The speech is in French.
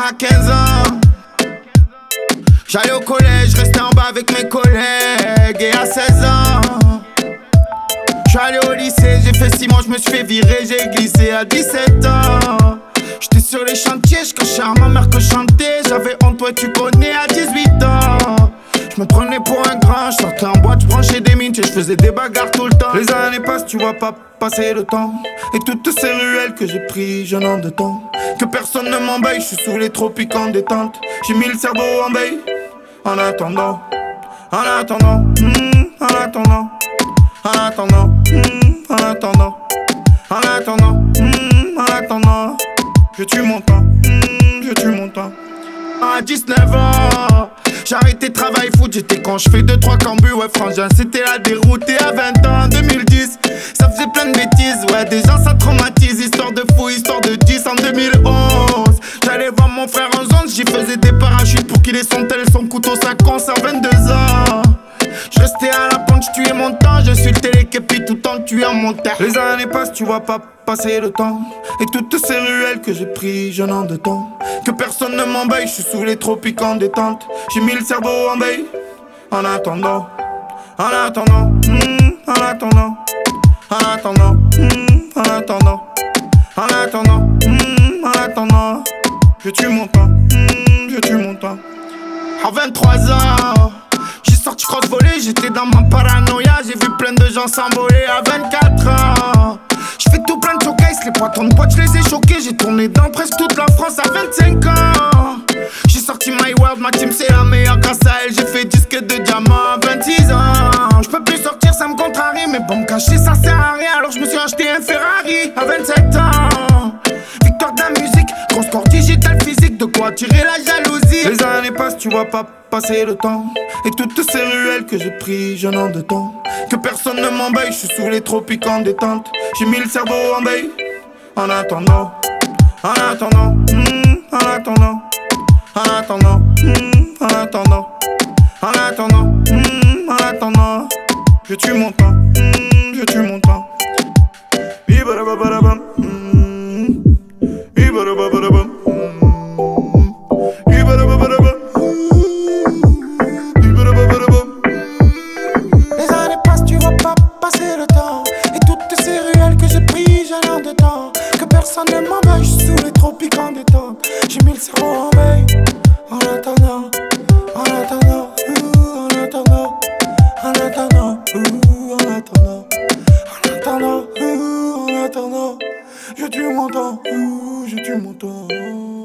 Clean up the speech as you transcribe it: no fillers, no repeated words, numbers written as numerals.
à 15 ans, j'allais au collège, restais en bas avec mes collègues. Et à 16 ans, j'suis allé au lycée, j'ai fait 6 mois, j'me suis fait virer, j'ai glissé à 17 ans. J'étais sur les chantiers, j'cachais à ma mère que je chantais. J'avais honte, toi tu connais, à 18 ans. J'me prenais pour un grand, j'sortais en boîte, j'branchais des mines, j'faisais des bagarres tout le temps. Les années passent, tu vois pas passer le temps. Et toutes ces ruelles que j'ai pris, je n'en de temps. Que personne ne m'embête, j'suis sous les tropiques en détente. J'ai mis le cerveau en veille, en attendant, en attendant, en attendant, en attendant, en attendant, en attendant, en attendant. Je tue mon temps, je tue mon temps. À 19 ans, j'ai arrêté de travail foot, j'étais quand je fais 2-3 cambus, ouais frangin, c'était la déroute. Et à 20 ans, en 2010, ça faisait plein de bêtises, ouais déjà ça traumatise. Histoire de fou, histoire de 10 en 2011. J'allais voir mon frère en zone, j'y faisais des parachutes pour qu'il ait son tel, son couteau, sa conce à 22 ans. Je restais à la pente, je tuais mon temps, je suis le téléképi tout en tuant mon terre. Les années passent, tu vois pas passer le temps. Et toutes ces ruelles que j'ai pris, je n'en de temps. Que personne ne m'embête, je suis sous les tropiques en détente. J'ai mis le cerveau en veille, en attendant, en attendant, en attendant, en attendant, en attendant, en attendant, en attendant. Je tue mon temps, je tue mon temps. À 23 ans, j'ai sorti cross-volley, j'étais dans ma paranoïa. J'ai vu plein de gens s'envoler à 24 ans. J'fais tout plein de showcase, les poitons de potes, j'les ai choqués. J'ai tourné dans presque toute la France à 25 ans. J'ai sorti My World, ma team c'est la meilleure grâce à elle. J'ai fait disque de diamant à 26 ans. J'peux plus sortir, ça me contrarie, mais bon me cacher ça sert à rien. Alors j'me suis acheté un Ferrari à 27 ans. Victoire de la musique, gros score digital physique, de quoi tirer la jalousie. Les années passent, tu vois pas passer le temps. Et toutes ces ruelles que j'ai pris, je n'en de temps. Que personne ne m'embête, je suis sous les tropiques en détente. J'ai mis le cerveau en veille, en attendant, en attendant, en attendant, en attendant, en attendant, en attendant, en attendant. Je tue mon temps, je tue mon temps. Ibarabababam, ibarabababam, ibarabababam. Les années passent, tu vois pas passer le temps. Et toutes ces ruelles que j'ai pris, j'ai l'air de temps. Que personne ne m'embête, je suis sous les tropiques en détente. J'ai mis le cerveau en veille, en attendant, en attendant, en attendant, en attendant, en attendant, en attendant, en attendant. Je tue mon temps, je tue mon temps.